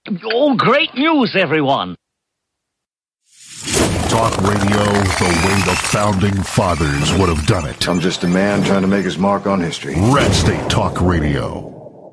Oh, great news, everyone. Talk radio the way the founding fathers would have done it. I'm just a man trying to make his mark on history. Red State Talk Radio.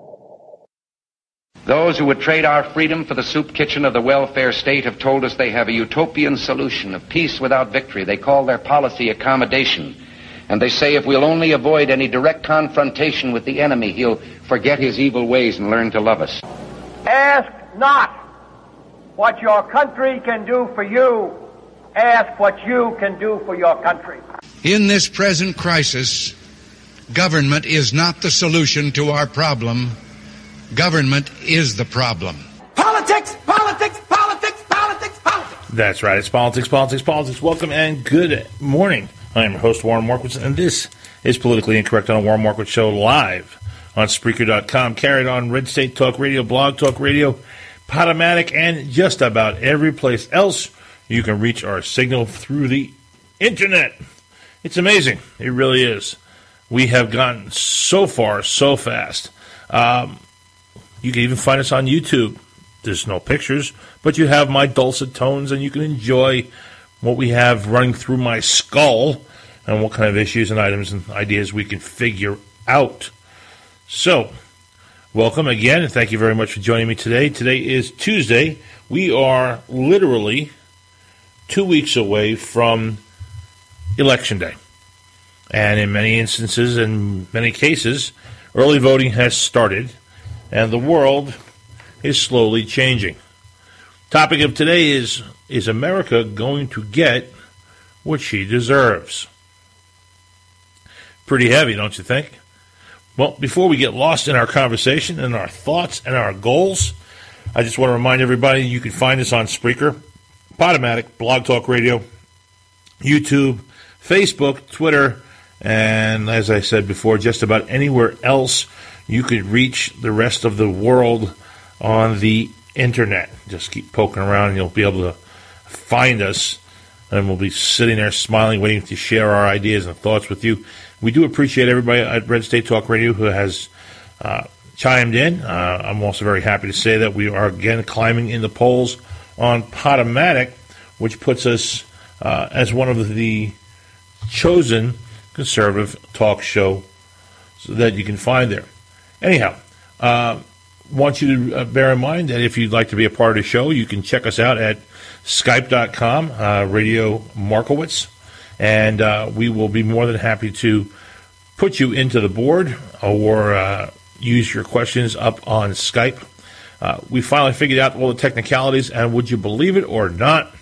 Those who would trade our freedom for the soup kitchen of the welfare state have told us they have a utopian solution of peace without victory. They call their policy accommodation. And they say if we'll only avoid any direct confrontation with the enemy, he'll forget his evil ways and learn to love us. Ask not what your country can do for you. Ask what you can do for your country. In this present crisis, government is not the solution to our problem. Government is the problem. Politics, politics, politics, politics, politics. That's right. It's politics, politics, politics. Welcome and good morning. I am your host, Warren Markowitz, and this is Politically Incorrect on the Warren Markowitz Show live on Spreaker.com, carried on Red State Talk Radio, Blog Talk Radio, Podomatic, and just about every place else you can reach our signal through the internet. It's amazing. It really is. We have gotten so far so fast. You can even find us on YouTube. There's no pictures, but you have my dulcet tones, and you can enjoy what we have running through my skull and what kind of issues and items and ideas we can figure out. So, welcome again, and thank you very much for joining me today. Today is Tuesday. We are literally 2 weeks away from Election Day. And in many instances, in many cases, early voting has started, and the world is slowly changing. Topic of today is America going to get what she deserves? Pretty heavy, don't you think? Well, before we get lost in our conversation and our thoughts and our goals, I just want to remind everybody you can find us on Spreaker, Podomatic, Blog Talk Radio, YouTube, Facebook, Twitter, and as I said before, just about anywhere else you could reach the rest of the world on the internet. Just keep poking around and you'll be able to find us, and we'll be sitting there smiling, waiting to share our ideas and thoughts with you. We do appreciate everybody at Red State Talk Radio who has chimed in. I'm also very happy to say that we are again climbing in the polls on Podomatic, which puts us as one of the chosen conservative talk show that you can find there. Anyhow, want you to bear in mind that if you'd like to be a part of the show, you can check us out at Skype.com, Radio Markowitz, and we will be more than happy to put you into the board or use your questions up on Skype. We finally figured out all the technicalities, and would you believe it or not,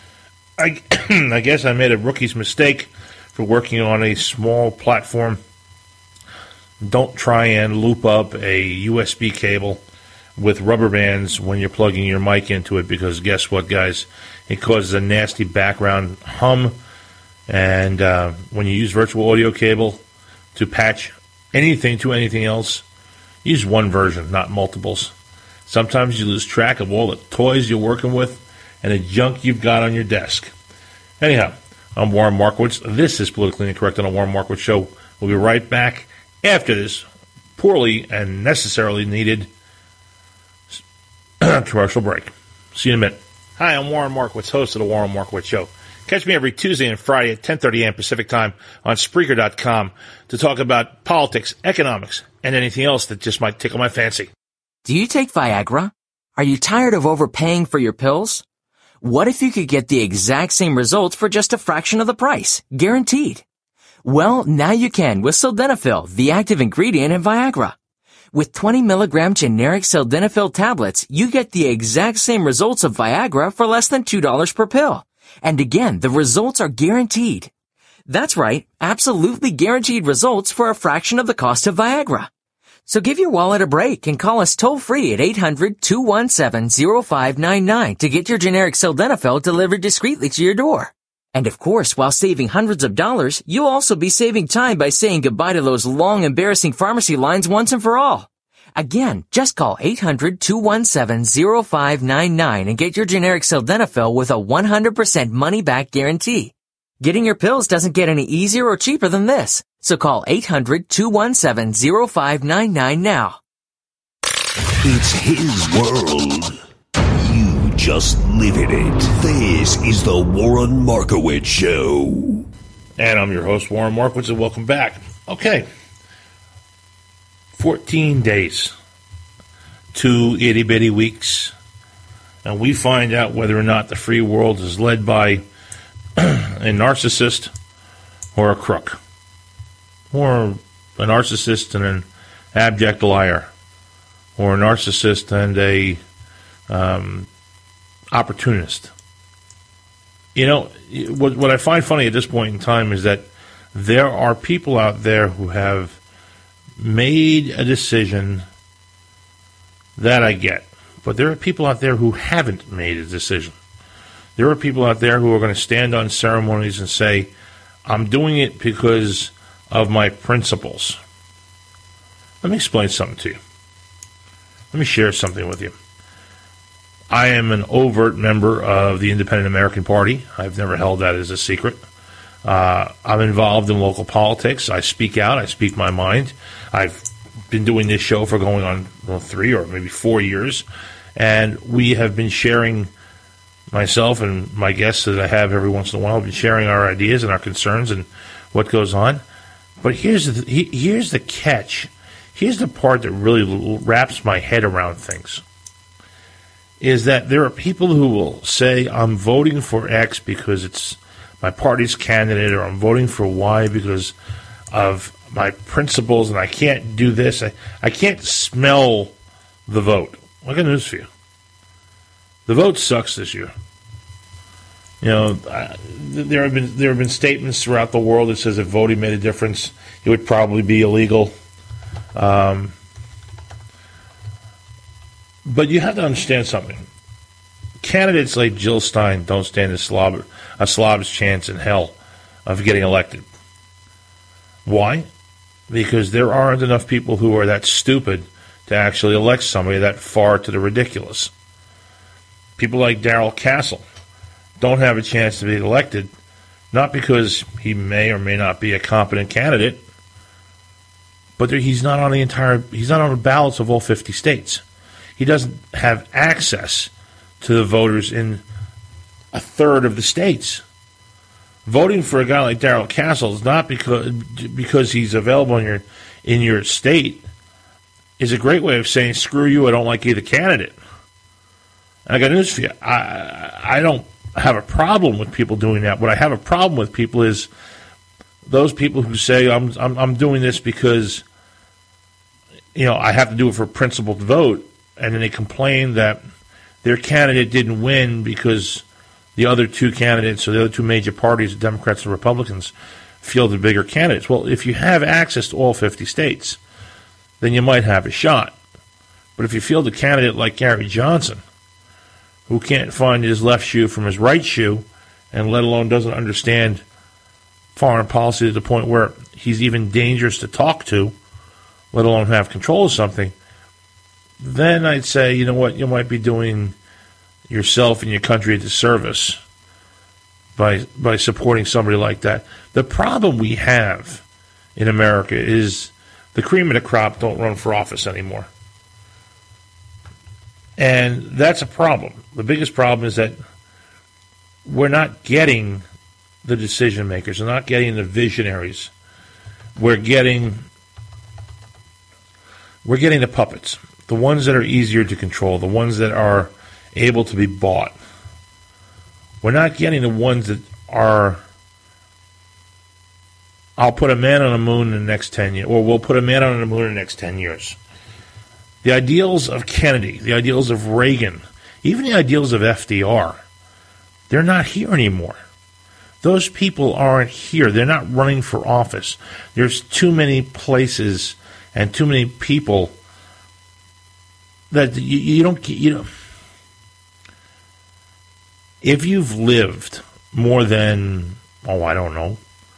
I guess I made a rookie's mistake for working on a small platform. Don't try and loop up a USB cable with rubber bands when you're plugging your mic into it, because guess what, guys? It causes a nasty background hum, and when you use virtual audio cable to patch anything to anything else, use one version, not multiples. Sometimes you lose track of all the toys you're working with and the junk you've got on your desk. Anyhow, I'm Warren Markowitz. This is Politically Incorrect on the Warren Markowitz Show. We'll be right back after this poorly and necessarily needed commercial break. See you in a minute. Hi, I'm Warren Markowitz, host of the Warren Markowitz Show. Catch me every Tuesday and Friday at 10:30 a.m. Pacific Time on Spreaker.com to talk about politics, economics, and anything else that just might tickle my fancy. Do you take Viagra? Are you tired of overpaying for your pills? What if you could get the exact same results for just a fraction of the price? Guaranteed. Well, now you can with Sildenafil, the active ingredient in Viagra. With 20 milligram generic Sildenafil tablets, you get the exact same results of Viagra for less than $2 per pill. And again, the results are guaranteed. That's right, absolutely guaranteed results for a fraction of the cost of Viagra. So give your wallet a break and call us toll-free at 800-217-0599 to get your generic Sildenafil delivered discreetly to your door. And of course, while saving hundreds of dollars, you'll also be saving time by saying goodbye to those long, embarrassing pharmacy lines once and for all. Again, just call 800-217-0599 and get your generic Sildenafil with a 100% money-back guarantee. Getting your pills doesn't get any easier or cheaper than this. So call 800-217-0599 now. It's his world, just living it. This is the Warren Markowitz Show. And I'm your host, Warren Markowitz, and welcome back. Okay. 14 days. 2 itty-bitty weeks. And we find out whether or not the free world is led by a narcissist or a crook. Or a narcissist and an abject liar. Or a narcissist and a opportunist. You know, what I find funny at this point in time is that there are people out there who have made a decision that I get. But there are people out there who haven't made a decision. There are people out there who are going to stand on ceremonies and say, I'm doing it because of my principles. Let me explain something to you. Let me share something with you. I am an overt member of the Independent American Party. I've never held that as a secret. I'm involved in local politics. I speak out. I speak my mind. I've been doing this show for going on 3 or maybe 4 years. And we have been sharing, myself and my guests that I have every once in a while, have been sharing our ideas and our concerns and what goes on. But here's the catch. Here's the part that really wraps my head around things. Is that there are people who will say, I'm voting for X because it's my party's candidate, or I'm voting for Y because of my principles, and I can't do this. I can't smell the vote. I got news for you. The vote sucks this year. You know, there have been statements throughout the world that says if voting made a difference, it would probably be illegal. But you have to understand something. Candidates like Jill Stein don't stand a slob's chance in hell of getting elected. Why? Because there aren't enough people who are that stupid to actually elect somebody that far to the ridiculous. People like Darrell Castle don't have a chance to be elected, not because he may or may not be a competent candidate, but he's not on the ballots of all 50 states. He doesn't have access to the voters in a third of the states. Voting for a guy like Darrell Castle is not because he's available in your state is a great way of saying, screw you, I don't like either candidate. And I got news for you. I don't have a problem with people doing that. What I have a problem with people is those people who say, I'm doing this because, you know, I have to do it for a principled vote, and then they complain that their candidate didn't win because the other two candidates, or the other two major parties, the Democrats and Republicans, fielded bigger candidates. Well, if you have access to all 50 states, then you might have a shot. But if you field a candidate like Gary Johnson, who can't find his left shoe from his right shoe, and let alone doesn't understand foreign policy to the point where he's even dangerous to talk to, let alone have control of something, then I'd say, you know what, you might be doing yourself and your country a disservice by supporting somebody like that. The problem we have in America is the cream of the crop don't run for office anymore. And that's a problem. The biggest problem is that we're not getting the decision makers. We're not getting the visionaries. We're getting the puppets, the ones that are easier to control, the ones that are able to be bought. We're not getting the ones that are, I'll put a man on the moon in the next 10 years, or we'll put a man on the moon in the next 10 years. The ideals of Kennedy, the ideals of Reagan, even the ideals of FDR, they're not here anymore. Those people aren't here. They're not running for office. There's too many places and too many people that you don't. If you've lived more than, I don't know,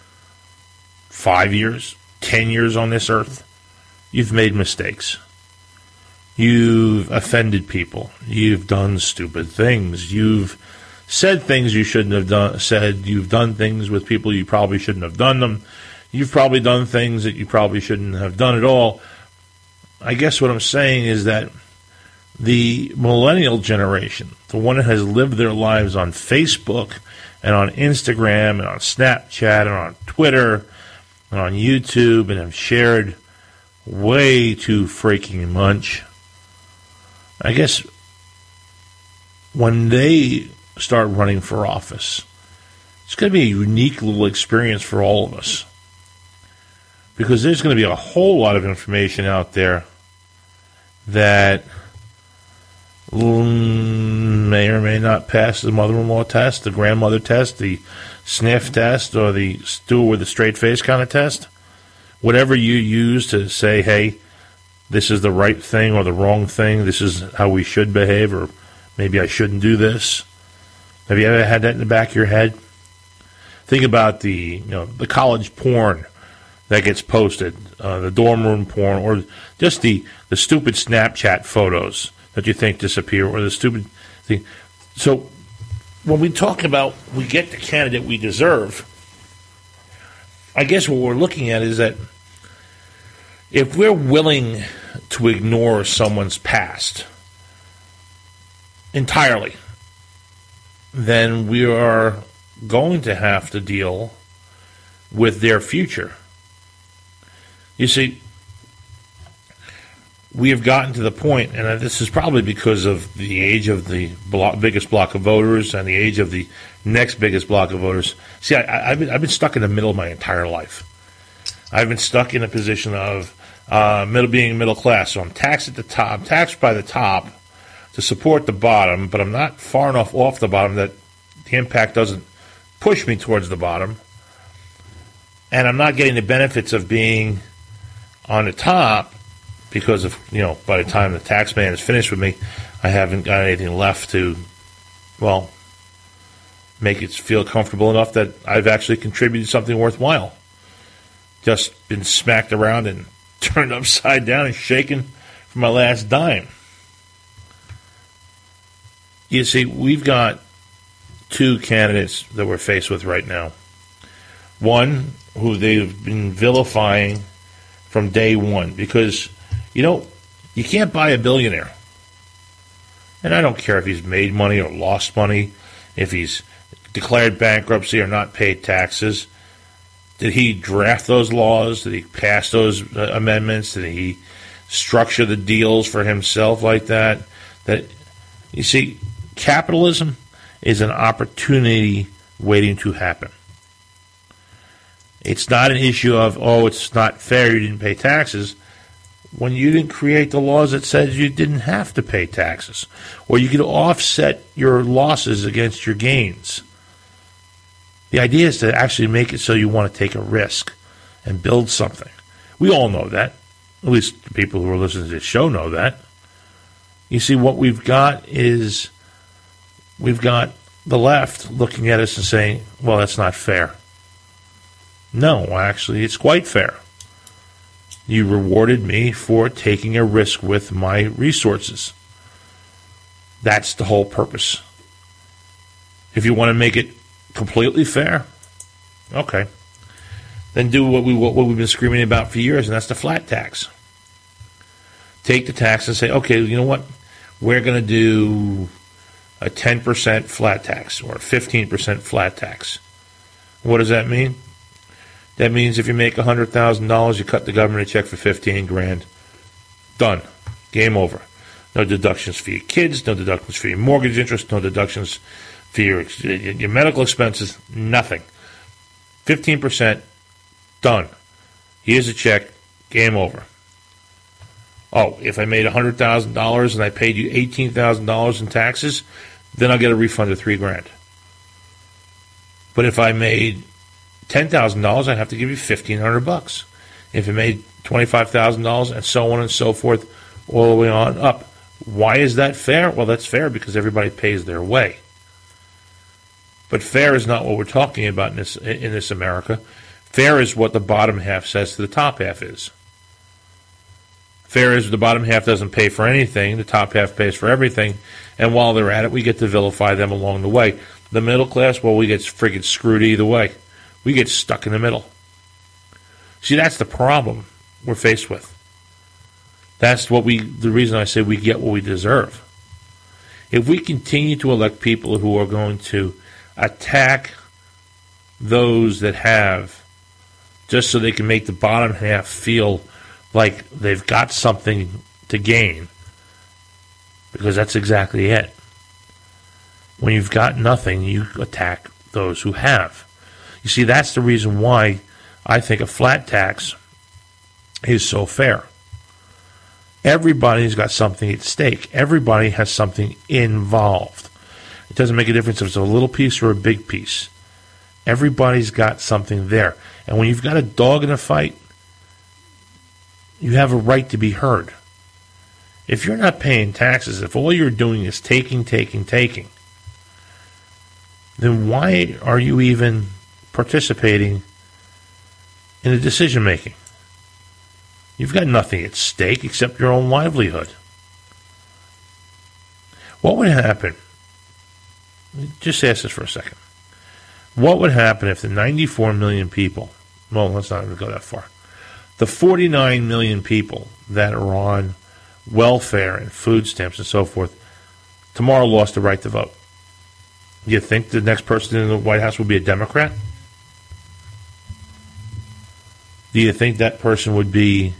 5 years, 10 years on this earth, you've made mistakes. You've offended people. You've done stupid things. You've said things you shouldn't have said. You've done things with people you probably shouldn't have done them. You've probably done things that you probably shouldn't have done at all. I guess what I'm saying is that the millennial generation, the one that has lived their lives on Facebook and on Instagram and on Snapchat and on Twitter and on YouTube and have shared way too freaking much. I guess when they start running for office, it's going to be a unique little experience for all of us, because there's going to be a whole lot of information out there that may or may not pass the mother-in-law test, the grandmother test, the sniff test, or the stool with a straight face kind of test. Whatever you use to say, hey, this is the right thing or the wrong thing, this is how we should behave, or maybe I shouldn't do this. Have you ever had that in the back of your head? Think about the college porn that gets posted, the dorm room porn, or just the stupid Snapchat photos that you think disappear, or the stupid thing. So when we talk about we get the candidate we deserve, I guess what we're looking at is that if we're willing to ignore someone's past entirely, then we are going to have to deal with their future. You see, we have gotten to the point, and this is probably because of the age of the biggest block of voters and the age of the next biggest block of voters. See, I've been stuck in the middle my entire life. I've been stuck in a position of being middle class, so I'm taxed at the top, I'm taxed by the top to support the bottom, but I'm not far enough off the bottom that the impact doesn't push me towards the bottom, and I'm not getting the benefits of being on the top because of, by the time the tax man is finished with me, I haven't got anything left to, make it feel comfortable enough that I've actually contributed something worthwhile. Just been smacked around and turned upside down and shaken for my last dime. You see, we've got two candidates that we're faced with right now. One who they've been vilifying from day one, because, you can't buy a billionaire. And I don't care if he's made money or lost money, if he's declared bankruptcy or not paid taxes. Did he draft those laws? Did he pass those amendments? Did he structure the deals for himself like that? That, you see, capitalism is an opportunity waiting to happen. It's not an issue of, it's not fair, you didn't pay taxes, when you didn't create the laws that said you didn't have to pay taxes, or you could offset your losses against your gains. The idea is to actually make it so you want to take a risk and build something. We all know that. At least the people who are listening to this show know that. You see, what we've got is we've got the left looking at us and saying, well, that's not fair. No, actually, it's quite fair. You rewarded me for taking a risk with my resources. That's the whole purpose. If you want to make it completely fair, okay, then do what we've been screaming about for years, and that's the flat tax. Take the tax and say, okay, you know what? We're going to do a 10% flat tax or a 15% flat tax. What does that mean? That means if you make $100,000, you cut the government a check for $15,000. Done. Game over. No deductions for your kids, no deductions for your mortgage interest, no deductions for your medical expenses, nothing. 15%, done. Here's a check, game over. Oh, if I made $100,000 and I paid you $18,000 in taxes, then I'll get a refund of $3,000. But if I made $10,000, I have to give you $1,500. If it made $25,000, and so on and so forth, all the way on up. Why is that fair? Well, that's fair because everybody pays their way. But fair is not what we're talking about in this America. Fair is what the bottom half says to the top half is. Fair is the bottom half doesn't pay for anything, the top half pays for everything, and while they're at it, we get to vilify them along the way. The middle class, well, we get friggin' screwed either way. We get stuck in the middle. See, that's the problem we're faced with. That's the reason I say we get what we deserve. If we continue to elect people who are going to attack those that have, just so they can make the bottom half feel like they've got something to gain, because that's exactly it. When you've got nothing, you attack those who have. You see, that's the reason why I think a flat tax is so fair. Everybody's got something at stake. Everybody has something involved. It doesn't make a difference if it's a little piece or a big piece. Everybody's got something there. And when you've got a dog in a fight, you have a right to be heard. If you're not paying taxes, if all you're doing is taking, then why are you even participating in the decision making? You've got nothing at stake except your own livelihood. What would happen? Just ask this for a second. What would happen if the 94 million people, well, let's not even go that far, the 49 million people that are on welfare and food stamps and so forth, tomorrow lost the right to vote? Do you think the next person in the White House will be a Democrat? Do you think that person would be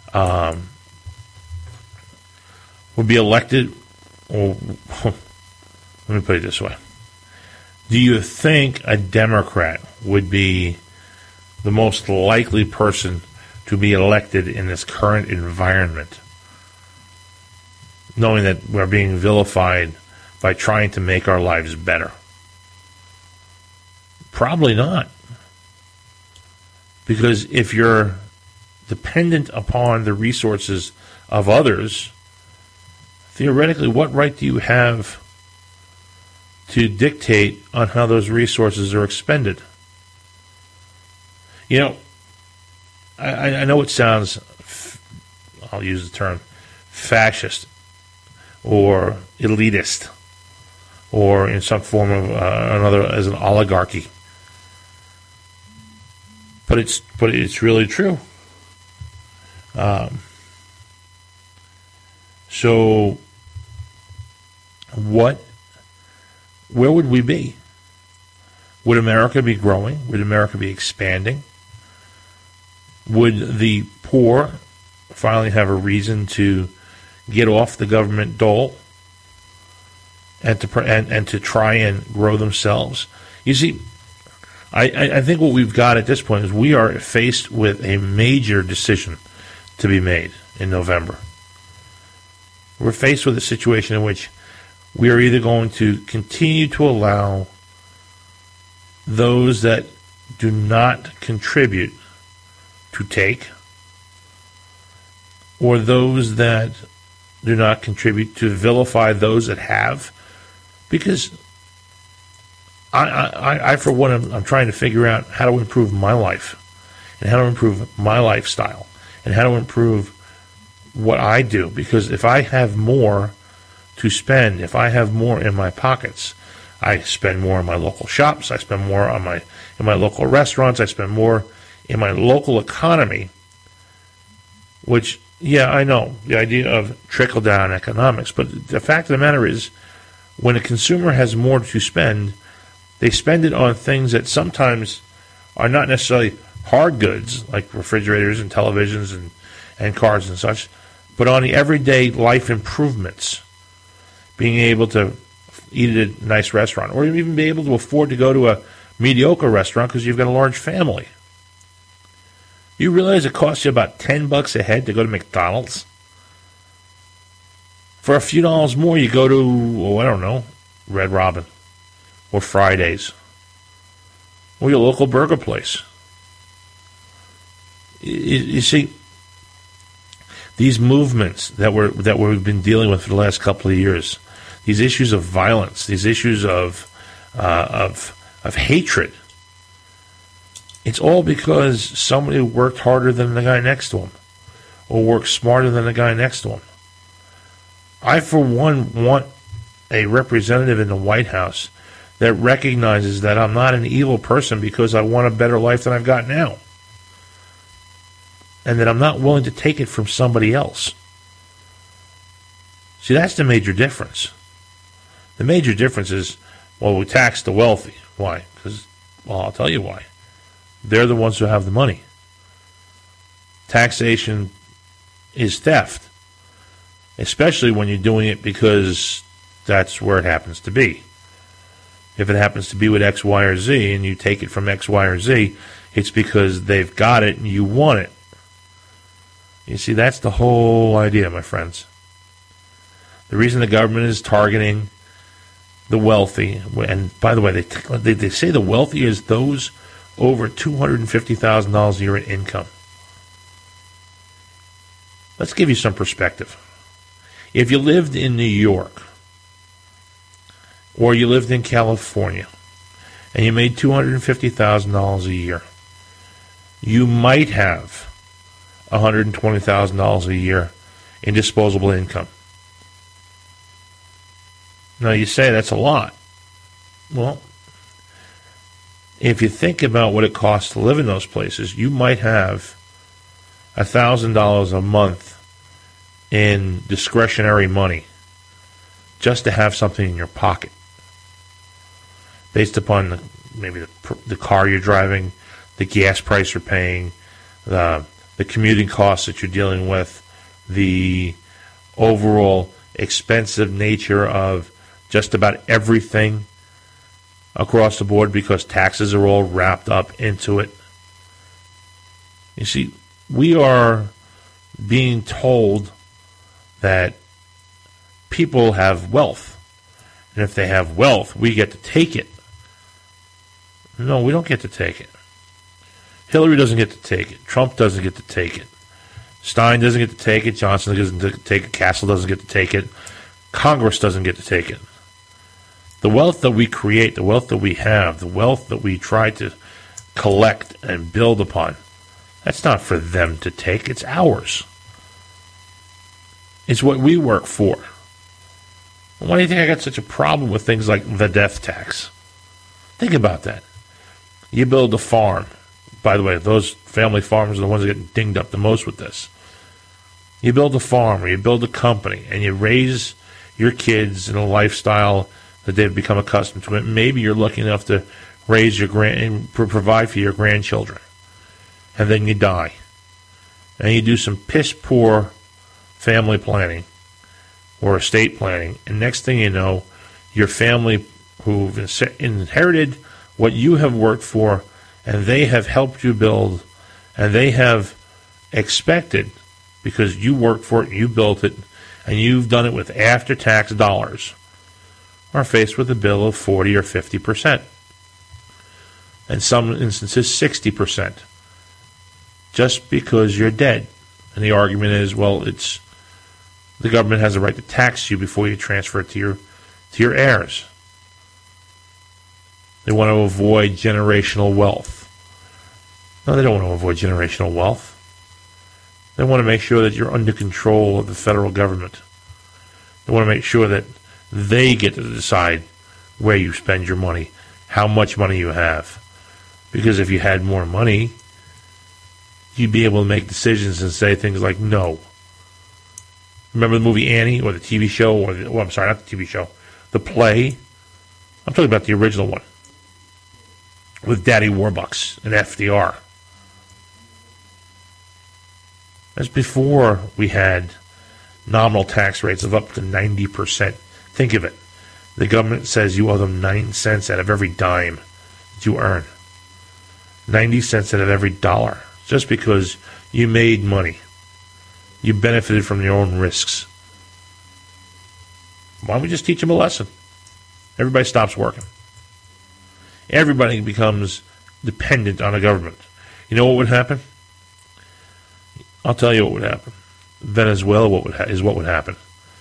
elected? Or let me put it this way: do you think a Democrat would be the most likely person to be elected in this current environment, knowing that we're being vilified by trying to make our lives better? Probably not. Because if you're dependent upon the resources of others, theoretically, what right do you have to dictate on how those resources are expended? You know, I know it sounds, I'll use the term, fascist or elitist, or in some form of another as an oligarchy. But it's really true. So where would we be? Would America be growing? Would America be expanding? Would the poor finally have a reason to get off the government dole and to try and grow themselves? You see, I think what we've got at this point is we are faced with a major decision to be made in November. We're faced with a situation in which we are either going to continue to allow those that do not contribute to take, or those that do not contribute to vilify those that have, because I for one, I'm trying to figure out how to improve my life and how to improve my lifestyle and how to improve what I do. Because if I have more to spend, if I have more in my pockets, I spend more in my local shops, I spend more in my local restaurants, I spend more in my local economy, which, yeah, I know, the idea of trickle-down economics, but the fact of the matter is, when a consumer has more to spend, they spend it on things that sometimes are not necessarily hard goods, like refrigerators and televisions and cars and such, but on the everyday life improvements. Being able to eat at a nice restaurant, or even be able to afford to go to a mediocre restaurant because you've got a large family. You realize it costs you about $10 a head to go to McDonald's? For a few dollars more, you go to, I don't know, Red Robin, or Fridays, or your local burger place. You see, these movements that we've been dealing with for the last couple of years, these issues of violence, these issues of hatred, it's all because somebody worked harder than the guy next to him, or worked smarter than the guy next to him. I, for one, want a representative in the White House that recognizes that I'm not an evil person because I want a better life than I've got now, and that I'm not willing to take it from somebody else. See, that's the major difference. The major difference is, well, we tax the wealthy. Why? Because, well, I'll tell you why. They're the ones who have the money. Taxation is theft, especially when you're doing it because that's where it happens to be. If it happens to be with X, Y, or Z, and you take it from X, Y, or Z, it's because they've got it and you want it. You see, that's the whole idea, my friends. The reason the government is targeting the wealthy, and by the way, they say the wealthy is those over $250,000 a year in income. Let's give you some perspective. If you lived in New York, or you lived in California, and you made $250,000 a year, you might have $120,000 a year in disposable income. Now, you say that's a lot. Well, if you think about what it costs to live in those places, you might have $1,000 a month in discretionary money just to have something in your pocket, based upon maybe the car you're driving, the gas price you're paying, the commuting costs that you're dealing with, the overall expensive nature of just about everything across the board because taxes are all wrapped up into it. You see, we are being told that people have wealth, and if they have wealth, we get to take it. No, we don't get to take it. Hillary doesn't get to take it. Trump doesn't get to take it. Stein doesn't get to take it. Johnson doesn't get to take it. Castle doesn't get to take it. Congress doesn't get to take it. The wealth that we create, the wealth that we have, the wealth that we try to collect and build upon, that's not for them to take. It's ours. It's what we work for. Why do you think I got such a problem with things like the death tax? Think about that. You build a farm. By the way, those family farms are the ones that get dinged up the most with this. You build a farm or you build a company and you raise your kids in a lifestyle that they've become accustomed to. Maybe you're lucky enough to raise your and provide for your grandchildren. And then you die. And you do some piss poor family planning or estate planning. And next thing you know, your family who've inherited what you have worked for and they have helped you build and they have expected because you worked for it, you built it, and you've done it with after-tax dollars, are faced with a bill of 40 or 50%. In some instances, 60%. Just because you're dead. And the argument is, well, it's the government has a right to tax you before you transfer it to your heirs. They want to avoid generational wealth. No, they don't want to avoid generational wealth. They want to make sure that you're under control of the federal government. They want to make sure that they get to decide where you spend your money, how much money you have. Because if you had more money, you'd be able to make decisions and say things like no. Remember the movie Annie, or the TV show, I'm sorry, not the TV show, the play? I'm talking about the original one with Daddy Warbucks and FDR. That's before we had nominal tax rates of up to 90%. Think of it. The government says you owe them 9 cents out of every dime that you earn. 90 cents out of every dollar. Just because you made money. You benefited from your own risks. Why don't we just teach them a lesson? Everybody stops working. Everybody becomes dependent on the government. You know what would happen? I'll tell you what would happen. Venezuela is what would happen.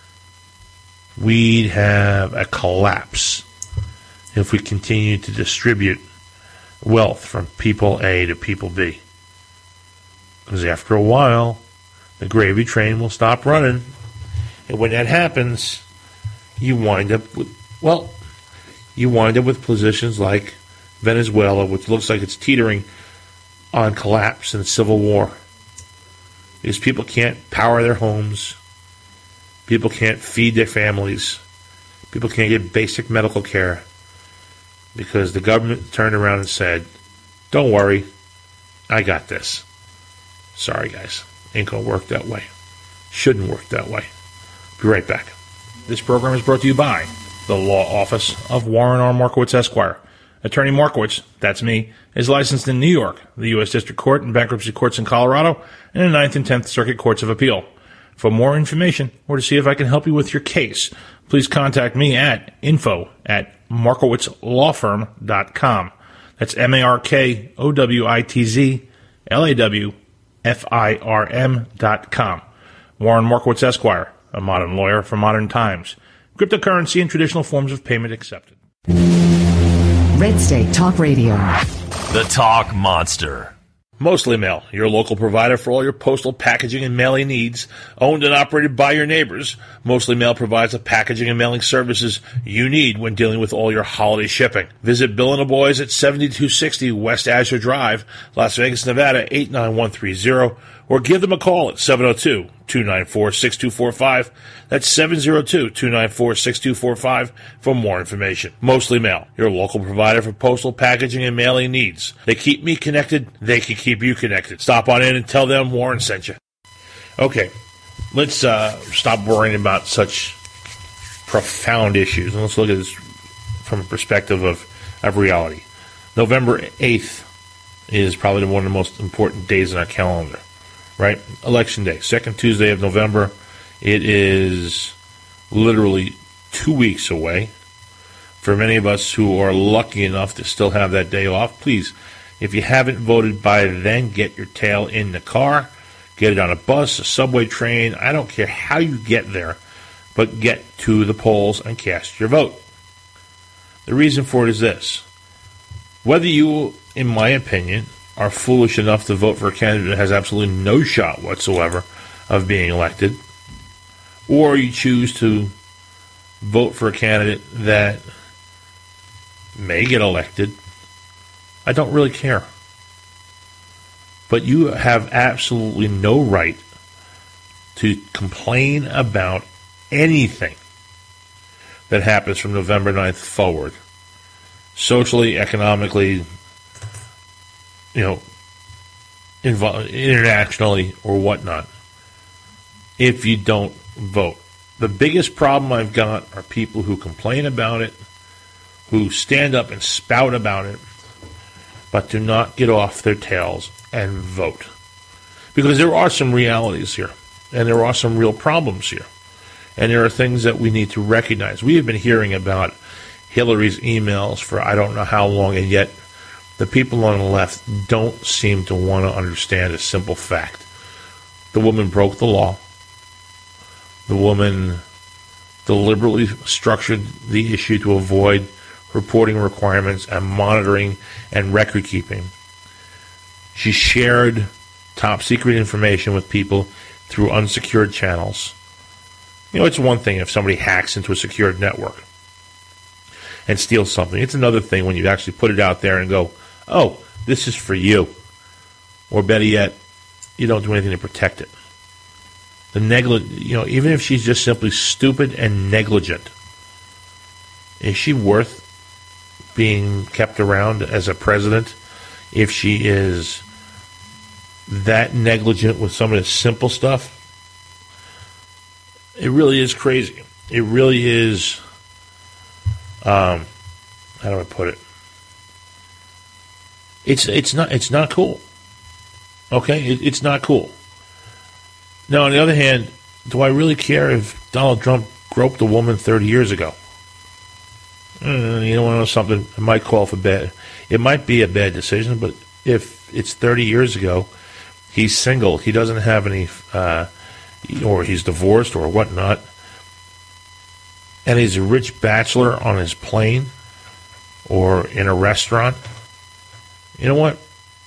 We'd have a collapse if we continue to distribute wealth from people A to people B. Because after a while, the gravy train will stop running. And when that happens, you wind up with positions like Venezuela, which looks like it's teetering on collapse and civil war. Because people can't power their homes. People can't feed their families. People can't get basic medical care because the government turned around and said, don't worry, I got this. Sorry, guys. Ain't going to work that way. Shouldn't work that way. Be right back. This program is brought to you by the Law Office of Warren R. Markowitz, Esquire. Attorney Markowitz, that's me, is licensed in New York, the U.S. District Court and Bankruptcy Courts in Colorado, and the 9th and 10th Circuit Courts of Appeal. For more information or to see if I can help you with your case, please contact me at info@markowitzlawfirm.com. That's MarkowitzLawfirm.com. Warren Markowitz, Esquire, a modern lawyer for modern times. Cryptocurrency and traditional forms of payment accepted. Red State Talk Radio. The Talk Monster. Mostly Mail, your local provider for all your postal packaging and mailing needs. Owned and operated by your neighbors, Mostly Mail provides the packaging and mailing services you need when dealing with all your holiday shipping. Visit Bill and the Boys at 7260 West Azure Drive, Las Vegas, Nevada 89130, or give them a call at 702-294-6245. That's 702-294-6245 for more information. Mostly Mail, your local provider for postal packaging and mailing needs. They keep me connected. They can keep you connected. Stop on in and tell them Warren sent you. Okay, let's stop worrying about such profound issues, and let's look at this from a perspective of reality. November 8th is probably one of the most important days in our calendar. Right? Election Day, second Tuesday of November. It is literally 2 weeks away. For many of us who are lucky enough to still have that day off, please, if you haven't voted by then, get your tail in the car, get it on a bus, a subway train. I don't care how you get there, but get to the polls and cast your vote. The reason for it is this. Whether you, in my opinion, are foolish enough to vote for a candidate that has absolutely no shot whatsoever of being elected, or you choose to vote for a candidate that may get elected, I don't really care. But you have absolutely no right to complain about anything that happens from November 9th forward, socially, economically, internationally or whatnot, if you don't vote. The biggest problem I've got are people who complain about it, who stand up and spout about it, but do not get off their tails and vote. Because there are some realities here, and there are some real problems here, and there are things that we need to recognize. We have been hearing about Hillary's emails for I don't know how long, and yet the people on the left don't seem to want to understand a simple fact. The woman broke the law. The woman deliberately structured the issue to avoid reporting requirements and monitoring and record keeping. She shared top secret information with people through unsecured channels. It's one thing if somebody hacks into a secured network and steals something. It's another thing when you actually put it out there and go, oh, this is for you. Or better yet, you don't do anything to protect it. Even if she's just simply stupid and negligent, is she worth being kept around as a president if she is that negligent with some of this simple stuff? It really is crazy. It really is, how do I put it? It's not cool. Okay? It's not cool. Now, on the other hand, do I really care if Donald Trump groped a woman 30 years ago? You don't want to know something? It might call for bad. It might be a bad decision, but if it's 30 years ago, he's single, he doesn't have any, or he's divorced or whatnot, and he's a rich bachelor on his plane or in a restaurant, you know what?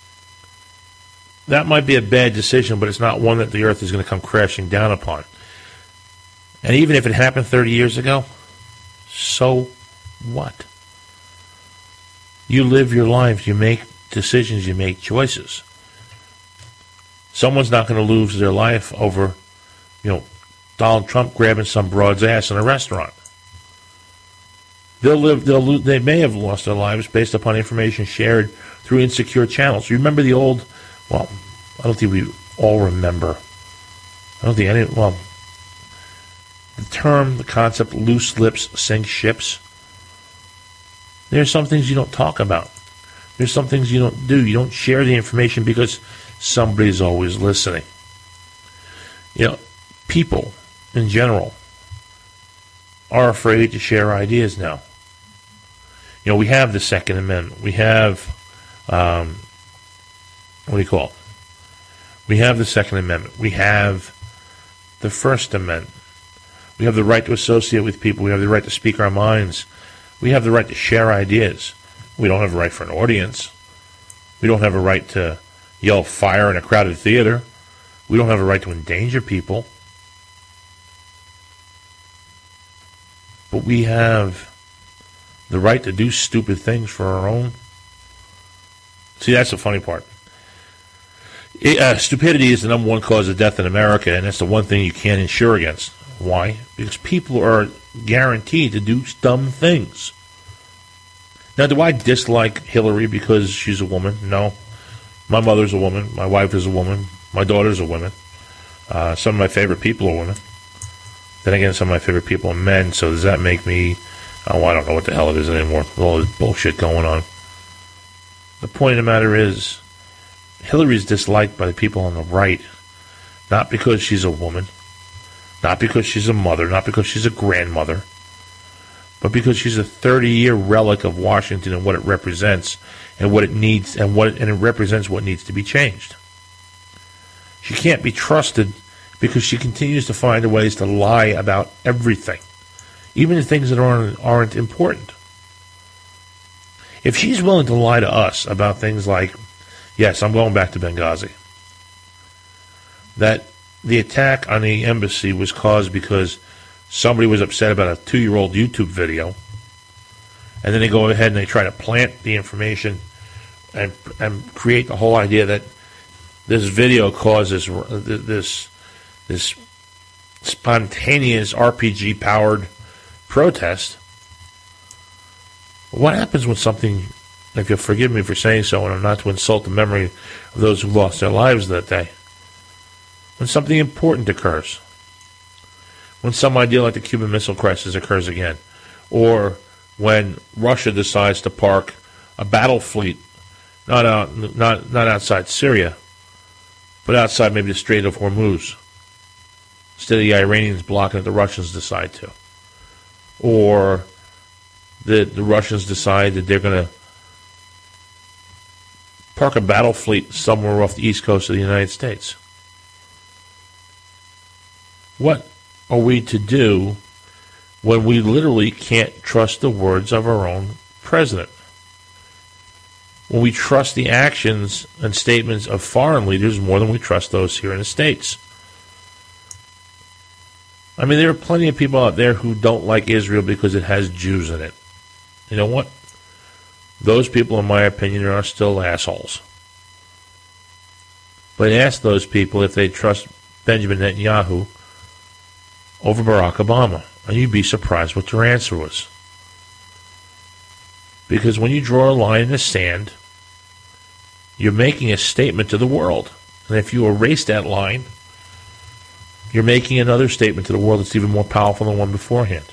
That might be a bad decision, but it's not one that the earth is going to come crashing down upon. And even if it happened 30 years ago, so what? You live your life, you make decisions, you make choices. Someone's not going to lose their life over, Donald Trump grabbing some broad's ass in a restaurant. They may have lost their lives based upon information shared through insecure channels. You remember the old, well, I don't think we all remember. I don't think any, well, the term, the concept, loose lips sink ships. There are some things you don't talk about. There's some things you don't do. You don't share the information because somebody's always listening. You know, people in general are afraid to share ideas now. You know, we have the Second Amendment. We have, what do you call it? We have the Second Amendment. We have the First Amendment. We have the right to associate with people. We have the right to speak our minds. We have the right to share ideas. We don't have a right for an audience. We don't have a right to yell fire in a crowded theater. We don't have a right to endanger people. But we have the right to do stupid things for our own. See, that's the funny part. Stupidity is the number one cause of death in America, and that's the one thing you can't insure against. Why? Because people are guaranteed to do dumb things. Now, do I dislike Hillary because she's a woman? No. My mother's a woman. My wife is a woman. My daughter's a woman. Some of my favorite people are women. Then again, some of my favorite people are men, so does that make me... Oh, I don't know what the hell it is anymore. All this bullshit going on. The point of the matter is, Hillary's disliked by the people on the right, not because she's a woman, not because she's a mother, not because she's a grandmother, but because she's a 30-year relic of Washington and what it represents and what it needs, and it represents what needs to be changed. She can't be trusted because she continues to find ways to lie about everything, even the things that aren't important. If she's willing to lie to us about things like, yes, I'm going back to Benghazi, that the attack on the embassy was caused because somebody was upset about a 2-year-old YouTube video, and then they go ahead and they try to plant the information and create the whole idea that this video causes this spontaneous RPG-powered protest. What happens when something, if you'll forgive me for saying so, and I'm not to insult the memory of those who lost their lives that day, when something important occurs, when some idea like the Cuban Missile Crisis occurs again, or when Russia decides to park a battle fleet not outside Syria, but outside maybe the Strait of Hormuz, instead of the Iranians blocking it, the Russians decide to. Or the Russians decide that they're going to park a battle fleet somewhere off the east coast of the United States. What are we to do when we literally can't trust the words of our own president? When we trust the actions and statements of foreign leaders more than we trust those here in the States? I mean, there are plenty of people out there who don't like Israel because it has Jews in it. You know what? Those people, in my opinion, are still assholes. But ask those people if they trust Benjamin Netanyahu over Barack Obama, and you'd be surprised what their answer was. Because when you draw a line in the sand, you're making a statement to the world. And if you erase that line, you're making another statement to the world that's even more powerful than the one beforehand.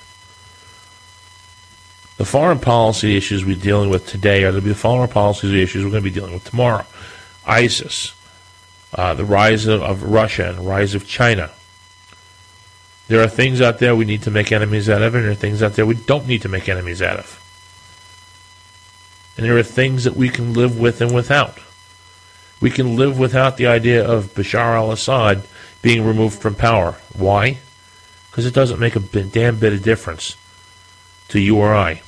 The foreign policy issues we're dealing with today are going to be the foreign policy issues we're going to be dealing with tomorrow. ISIS, the rise of Russia and the rise of China. There are things out there we need to make enemies out of, and there are things out there we don't need to make enemies out of. And there are things that we can live with and without. We can live without the idea of Bashar al-Assad being removed from power. Why? Because it doesn't make a damn bit of difference to you or I.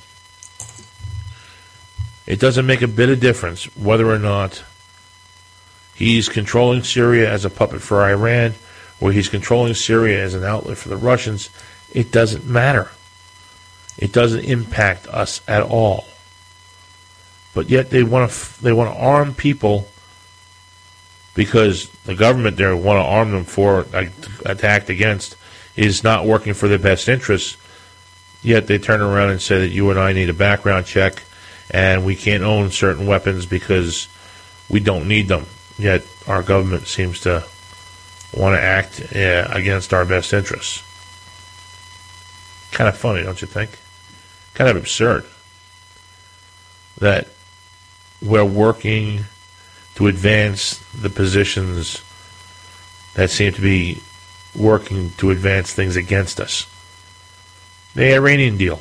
It doesn't make a bit of difference whether or not he's controlling Syria as a puppet for Iran, or he's controlling Syria as an outlet for the Russians. It doesn't matter. It doesn't impact us at all. But yet they want to arm people because the government there want to arm them for attacked against is not working for their best interests, yet they turn around and say that you and I need a background check and we can't own certain weapons because we don't need them. Yet our government seems to want to act against our best interests. Kind of funny, don't you think? Kind of absurd that we're working to advance the positions that seem to be working to advance things against us. The Iranian deal,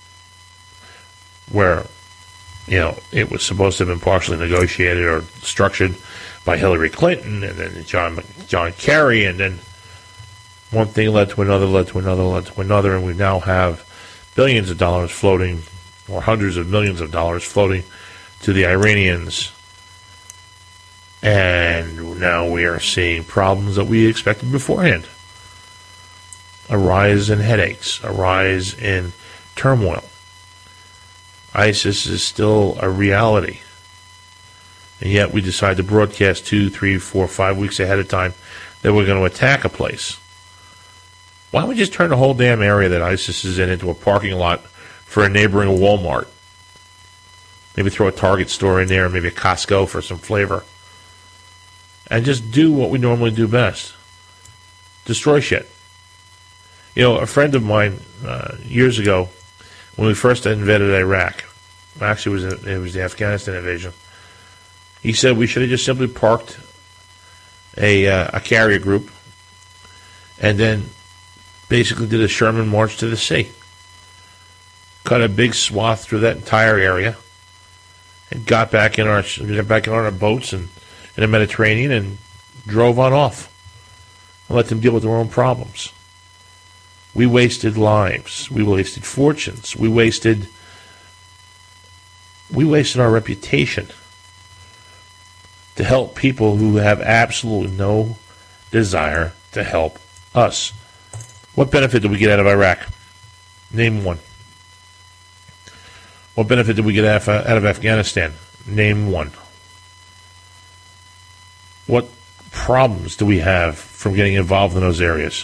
where, it was supposed to have been partially negotiated or structured by Hillary Clinton and then John Kerry, and then one thing led to another, and we now have billions of dollars floating, or hundreds of millions of dollars floating to the Iranians. And now we are seeing problems that we expected beforehand. A rise in headaches, a rise in turmoil. ISIS is still a reality. And yet we decide to broadcast 2, 3, 4, 5 weeks ahead of time that we're going to attack a place. Why don't we just turn the whole damn area that ISIS is in into a parking lot for a neighboring Walmart? Maybe throw a Target store in there, maybe a Costco for some flavor. And just do what we normally do best. Destroy shit. A friend of mine, years ago, when we first invaded Iraq, actually it was the Afghanistan invasion, he said we should have just simply parked a carrier group and then basically did a Sherman march to the sea. Cut a big swath through that entire area and got back on our boats and in the Mediterranean and drove on off and let them deal with their own problems. We wasted lives. We wasted fortunes. We wasted our reputation to help people who have absolutely no desire to help us. What benefit did we get out of Iraq? Name one. What benefit did we get out of Afghanistan? Name one. What problems do we have from getting involved in those areas?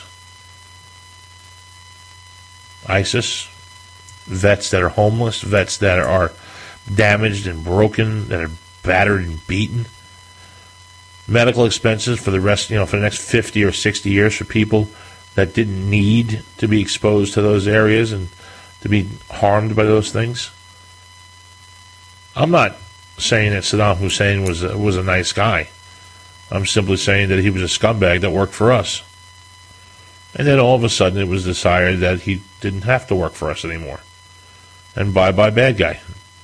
ISIS, vets that are homeless, vets that are damaged and broken, that are battered and beaten, medical expenses for the rest, for the next 50 or 60 years for people that didn't need to be exposed to those areas and to be harmed by those things. I'm not saying that Saddam Hussein was a nice guy. I'm simply saying that he was a scumbag that worked for us. And then all of a sudden it was decided that he didn't have to work for us anymore. And bye-bye bad guy.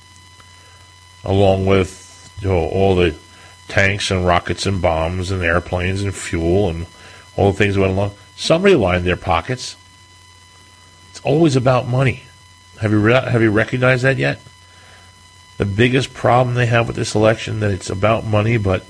Along with all the tanks and rockets and bombs and airplanes and fuel and all the things that went along. Somebody lined their pockets. It's always about money. Have you recognized that yet? The biggest problem they have with this election, that it's about money, but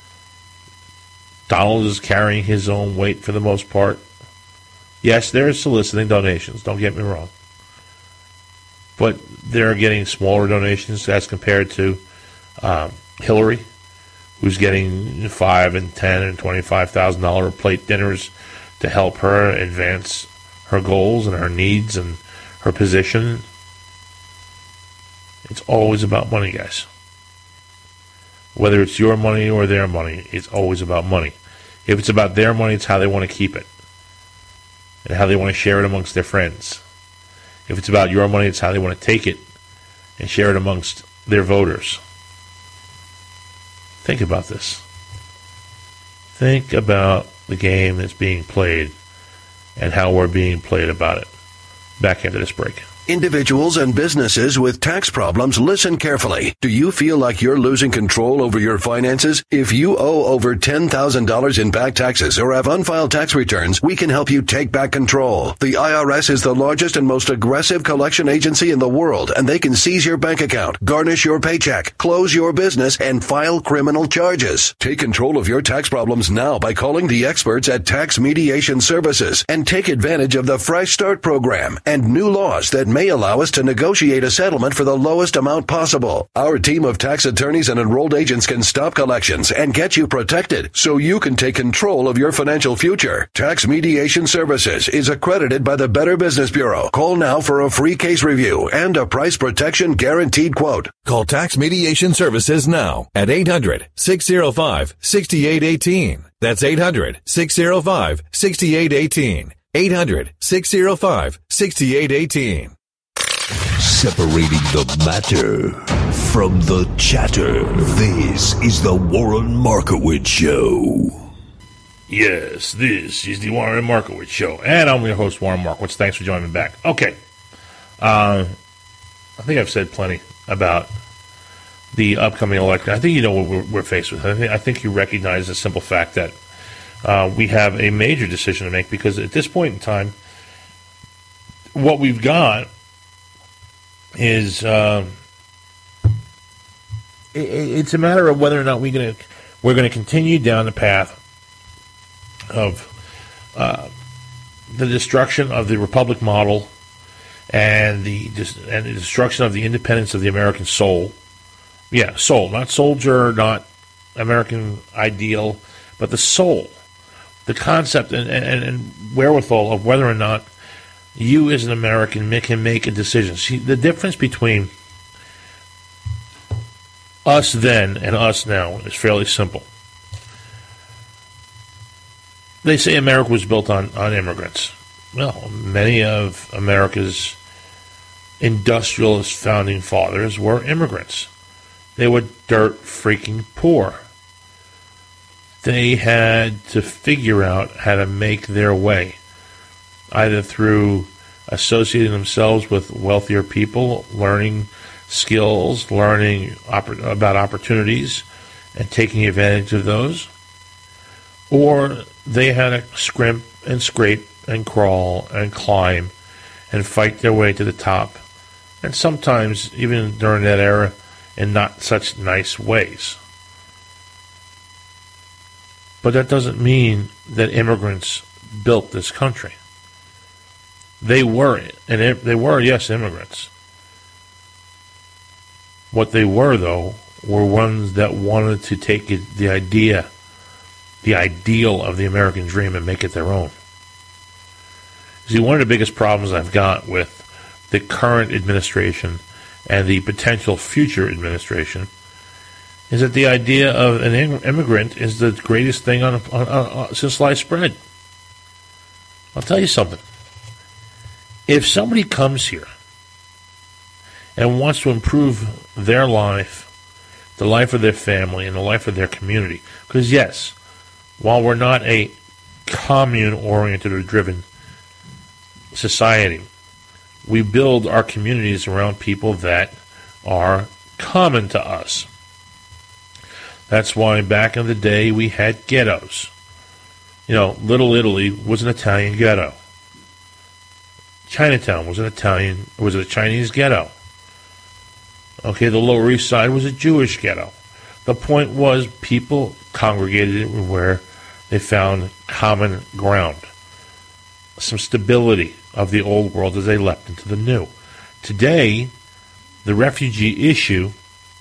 Donald is carrying his own weight for the most part. Yes, they're soliciting donations, don't get me wrong. But they're getting smaller donations as compared to Hillary, who's getting $5,000 and $10,000 and $25,000 plate dinners to help her advance her goals and her needs and her position. It's always about money, guys. Whether it's your money or their money, it's always about money. If it's about their money, it's how they want to keep it and how they want to share it amongst their friends. If it's about your money, it's how they want to take it and share it amongst their voters. Think about this. Think about the game that's being played and how we're being played about it. Back into this break. Individuals and businesses with tax problems, listen carefully. Do you feel like you're losing control over your finances? If you owe over $10,000 in back taxes or have unfiled tax returns, we can help you take back control. The IRS is the largest and most aggressive collection agency in the world, and they can seize your bank account, garnish your paycheck, close your business, and file criminal charges. Take control of your tax problems now by calling the experts at Tax Mediation Services and take advantage of the Fresh Start program and new laws that may allow us to negotiate a settlement for the lowest amount possible. Our team of tax attorneys and enrolled agents can stop collections and get you protected so you can take control of your financial future. Tax Mediation Services is accredited by the Better Business Bureau. Call now for a free case review and a price protection guaranteed quote. Call Tax Mediation Services now at 800-605-6818. That's 800-605-6818. 800-605-6818. Separating the matter from the chatter. This is the Warren Markowitz Show. Yes, this is the Warren Markowitz Show. And I'm your host, Warren Markowitz. Thanks for joining me back. Okay. I think I've said plenty about the upcoming election. I think you know what we're faced with. I think you recognize the simple fact that we have a major decision to make, because at this point in time, what we've got is it's a matter of whether or not we're going to continue down the path of the destruction of the republic model and the destruction of the independence of the American soul. Yeah, soul, not soldier, not American ideal, but the soul, the concept and wherewithal of whether or not you as an American can make a decision. See, the difference between us then and us now is fairly simple. They say America was built on immigrants. Well, many of America's industrialist founding fathers were immigrants. They were dirt freaking poor. They had to figure out how to make their way, either through associating themselves with wealthier people, learning skills, learning about opportunities, and taking advantage of those, or they had to scrimp and scrape and crawl and climb and fight their way to the top, and sometimes, even during that era, in not such nice ways. But that doesn't mean that immigrants built this country. They were, yes, immigrants. What they were, though, were ones that wanted to take the ideal of the American dream and make it their own. See, one of the biggest problems I've got with the current administration and the potential future administration is that the idea of an immigrant is the greatest thing on since sliced bread. I'll tell you something. If somebody comes here and wants to improve their life, the life of their family, and the life of their community, because yes, while we're not a commune-oriented or driven society, we build our communities around people that are common to us. That's why back in the day we had ghettos. You know, Little Italy was an Italian ghetto. Chinatown was a Chinese ghetto. Okay, the Lower East Side was a Jewish ghetto. The point was people congregated where they found common ground, some stability of the old world as they leapt into the new. Today, the refugee issue,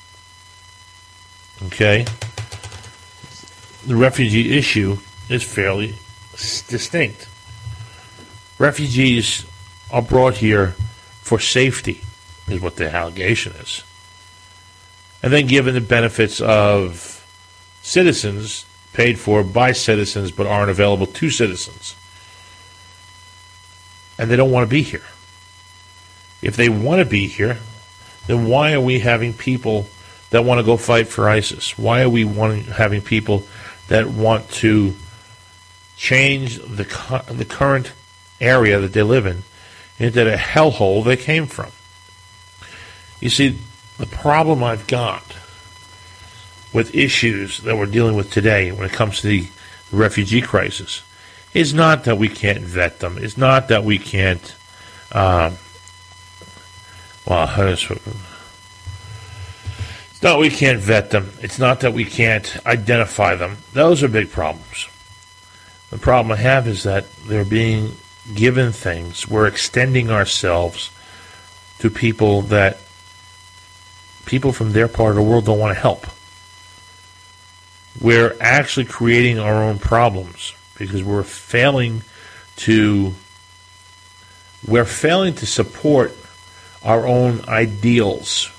is fairly distinct. Refugees are brought here for safety, is what the allegation is. And then given the benefits of citizens paid for by citizens but aren't available to citizens. And they don't want to be here. If they want to be here, then why are we having people that want to go fight for ISIS? Why are we having people that want to change the current area that they live in into the hellhole they came from? You see, the problem I've got with issues that we're dealing with today when it comes to the refugee crisis is not that we can't vet them. It's not that we can't, it's not we can't vet them. It's not that we can't identify them. Those are big problems. The problem I have is that they're being given things. We're extending ourselves to people that people from their part of the world don't want to help. We're actually creating our own problems because we're failing to support our own ideals.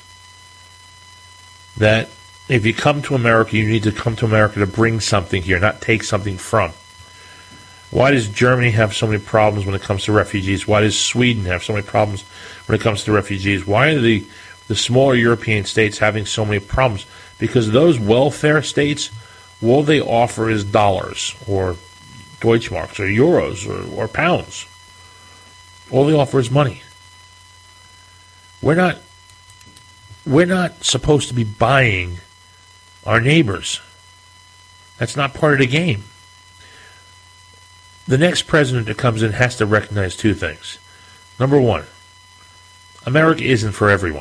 That if you come to America, you need to come to America to bring something here, not take something from. Why does Germany have so many problems when it comes to refugees? Why does Sweden have so many problems when it comes to refugees? Why are the smaller European states having so many problems? Because those welfare states, all they offer is dollars or Deutschmarks or euros or pounds. All they offer is money. We're not supposed to be buying our neighbors. That's not part of the game. The next president that comes in has to recognize two things. Number one, America isn't for everyone.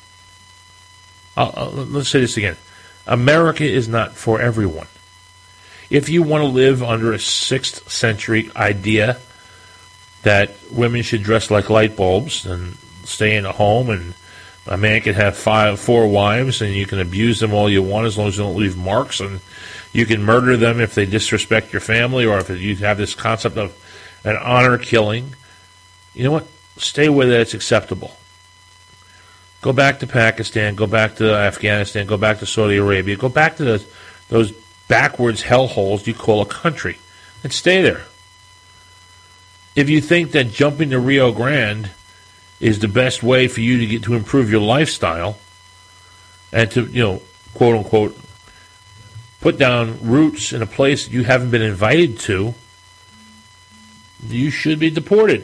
Let's say this again. America is not for everyone. If you want to live under a 6th century idea that women should dress like light bulbs and stay in a home, and a man can have 4 wives, and you can abuse them all you want as long as you don't leave marks, and you can murder them if they disrespect your family, or if you have this concept of an honor killing, you know what? Stay where that's acceptable. Go back to Pakistan, go back to Afghanistan, go back to Saudi Arabia, go back to those backwards hellholes you call a country, and stay there. If you think that jumping to Rio Grande is the best way for you to improve your lifestyle and to, quote unquote, put down roots in a place you haven't been invited to, you should be deported.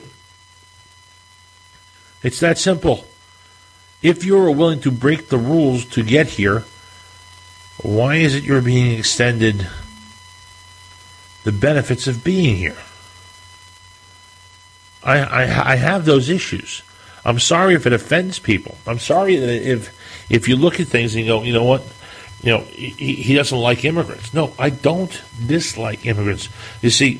It's that simple. If you're willing to break the rules to get here, why is it you're being extended the benefits of being here? I have those issues. I'm sorry if it offends people. I'm sorry that if you look at things and you go, you know what? He doesn't like immigrants. No, I don't dislike immigrants. You see,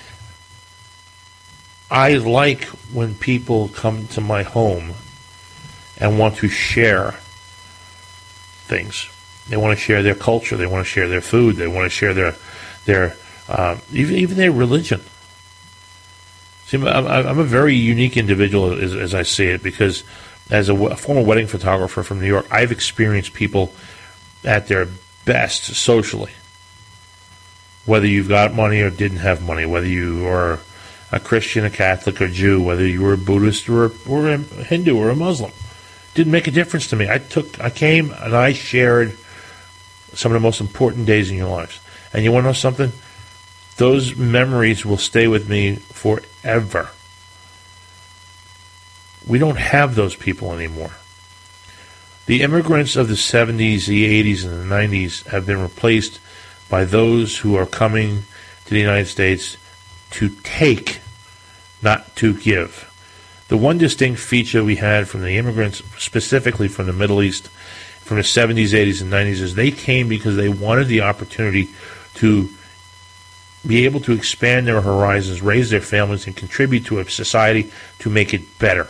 I like when people come to my home and want to share things. They want to share their culture. They want to share their food. They want to share their even their religion. See, I'm a very unique individual as I see it, because as a former wedding photographer from New York, I've experienced people at their best socially. Whether you've got money or didn't have money, whether you are a Christian, a Catholic, or Jew, whether you were a Buddhist or a Hindu or a Muslim, didn't make a difference to me. I came and I shared some of the most important days in your lives. And you want to know something? Those memories will stay with me forever. We don't have those people anymore. The immigrants of the 70s, the 80s, and the 90s have been replaced by those who are coming to the United States to take, not to give. The one distinct feature we had from the immigrants, specifically from the Middle East, from the 70s, 80s, and 90s, is they came because they wanted the opportunity to be able to expand their horizons, raise their families, and contribute to a society to make it better.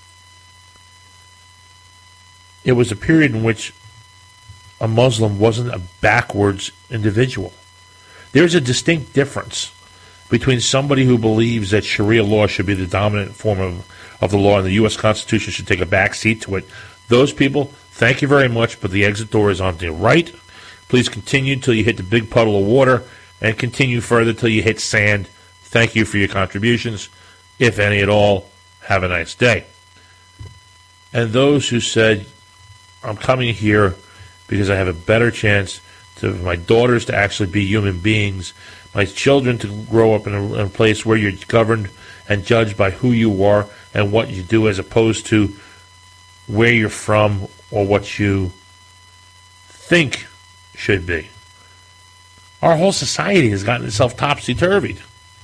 It was a period in which a Muslim wasn't a backwards individual. There's a distinct difference between somebody who believes that Sharia law should be the dominant form of the law and the U.S. Constitution should take a back seat to it. Those people, thank you very much, but the exit door is on the right. Please continue until you hit the big puddle of water, and continue further till you hit sand. Thank you for your contributions, if any at all. Have a nice day. And those who said, I'm coming here because I have a better chance for my daughters to actually be human beings, my children to grow up in a place where you're governed and judged by who you are and what you do, as opposed to where you're from or what you think should be. Our whole society has gotten itself topsy-turvied.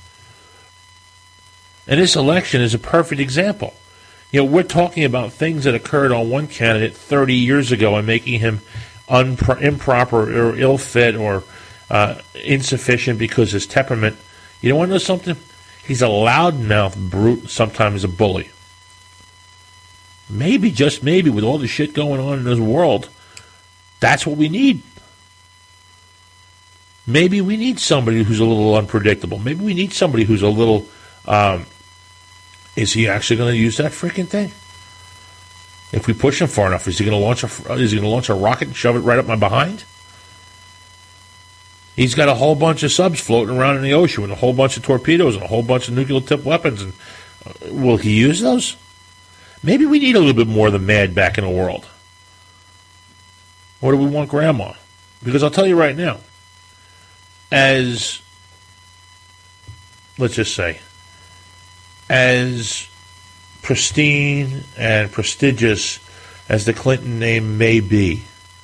And this election is a perfect example. We're talking about things that occurred on one candidate 30 years ago and making him improper or ill-fit or insufficient because his temperament. You want to know something? He's a loudmouth brute, sometimes a bully. Maybe, just maybe, with all the shit going on in this world, that's what we need. Maybe we need somebody who's a little unpredictable. Maybe we need somebody who's a little, is he actually going to use that freaking thing? If we push him far enough, is he going to launch a rocket and shove it right up my behind? He's got a whole bunch of subs floating around in the ocean with a whole bunch of torpedoes and a whole bunch of nuclear-tipped weapons. And will he use those? Maybe we need a little bit more of the mad back in the world. Or do we want grandma? Because I'll tell you right now, as, let's just say, as pristine and prestigious as the Clinton name may be,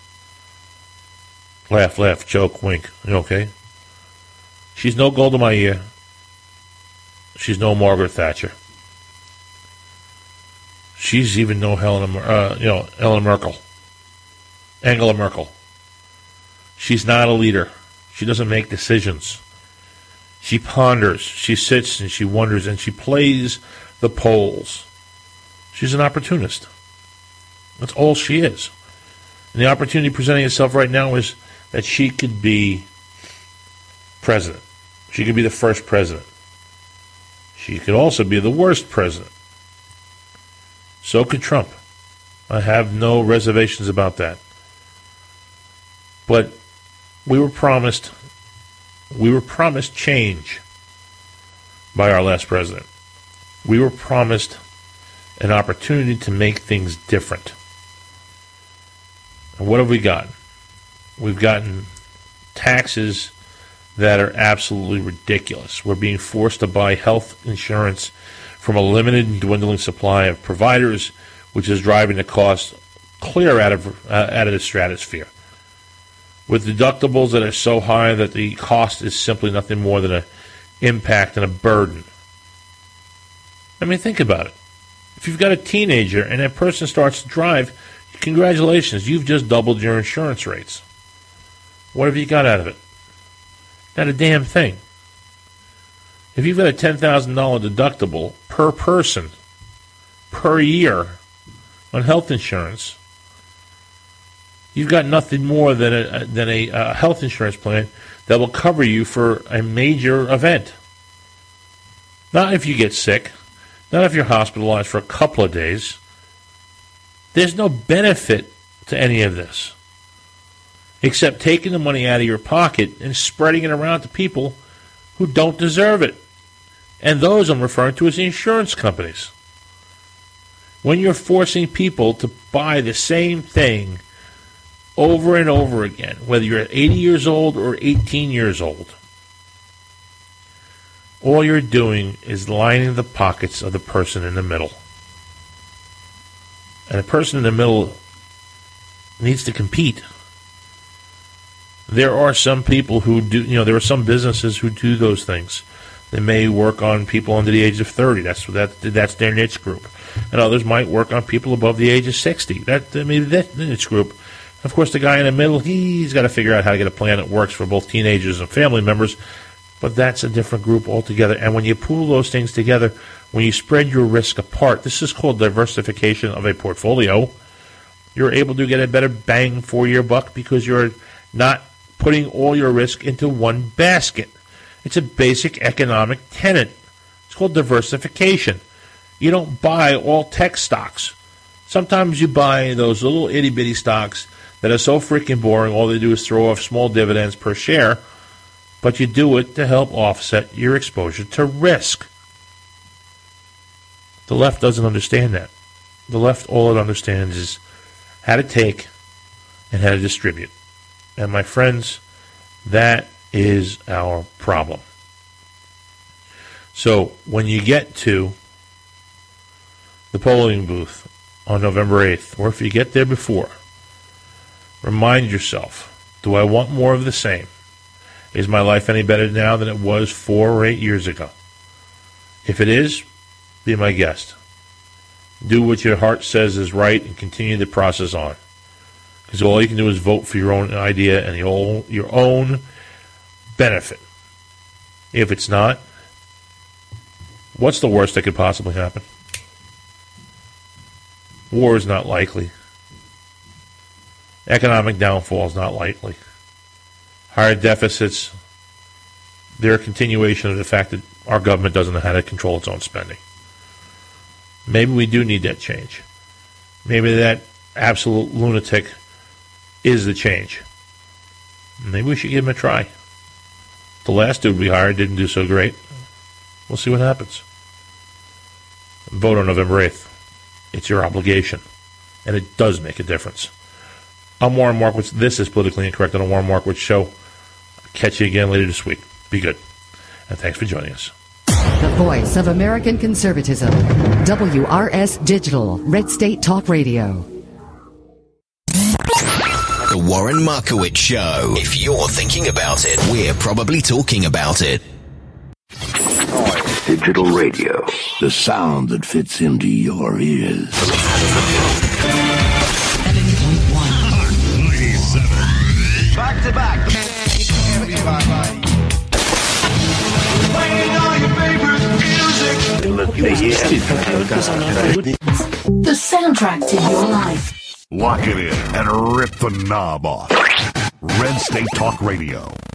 laugh, laugh, joke, wink, okay? She's no Golda Meir. She's no Margaret Thatcher. She's even no Angela Merkel. She's not a leader. She doesn't make decisions. She ponders. She sits and she wonders and she plays the polls. She's an opportunist. That's all she is. And the opportunity presenting itself right now is that she could be president. She could be the first president. She could also be the worst president. So could Trump. I have no reservations about that. But we were promised change by our last president. We were promised an opportunity to make things different. And what have we gotten? We've gotten taxes that are absolutely ridiculous. We're being forced to buy health insurance from a limited and dwindling supply of providers, which is driving the cost clear out of the stratosphere. With deductibles that are so high that the cost is simply nothing more than an impact and a burden. I mean, think about it. If you've got a teenager and that person starts to drive, congratulations, you've just doubled your insurance rates. What have you got out of it? Not a damn thing. If you've got a $10,000 deductible per person, per year, on health insurance, you've got nothing more than a health insurance plan that will cover you for a major event. Not if you get sick, not if you're hospitalized for a couple of days. There's no benefit to any of this, except taking the money out of your pocket and spreading it around to people who don't deserve it. And those I'm referring to as the insurance companies. When you're forcing people to buy the same thing over and over again, whether you're 80 years old or 18 years old, all you're doing is lining the pockets of the person in the middle. And the person in the middle needs to compete. There are some people who do, there are some businesses who do those things. They may work on people under the age of 30. That's their niche group. And others might work on people above the age of 60. That may be that niche group. Of course, the guy in the middle, he's got to figure out how to get a plan that works for both teenagers and family members. But that's a different group altogether. And when you pool those things together, when you spread your risk apart, this is called diversification of a portfolio. You're able to get a better bang for your buck because you're not putting all your risk into one basket. It's a basic economic tenet. It's called diversification. You don't buy all tech stocks. Sometimes you buy those little itty-bitty stocks that are so freaking boring, all they do is throw off small dividends per share, but you do it to help offset your exposure to risk. The left doesn't understand that. The left, all it understands is how to take and how to distribute. And my friends, that is our problem. So when you get to the polling booth on November 8th, or if you get there before, remind yourself, do I want more of the same? Is my life any better now than it was 4 or 8 years ago? If it is, be my guest. Do what your heart says is right and continue the process on. Because all you can do is vote for your own idea and your own benefit. If it's not, what's the worst that could possibly happen? War is not likely. Economic downfall is not likely. Higher deficits, they're a continuation of the fact that our government doesn't know how to control its own spending. Maybe we do need that change. Maybe that absolute lunatic is the change. Maybe we should give him a try. The last dude we hired didn't do so great. We'll see what happens. Vote on November 8th. It's your obligation. And it does make a difference. I'm Warren Markowitz. This is Politically Incorrect on the Warren Markowitz Show. I'll catch you again later this week. Be good. And thanks for joining us. The voice of American conservatism. WRS Digital, Red State Talk Radio. The Warren Markowitz Show. If you're thinking about it, we're probably talking about it. Digital radio. The sound that fits into your ears. 97. Back to back. Playing all your favorite music. The soundtrack to your life. Lock it in and rip the knob off. Red State Talk Radio.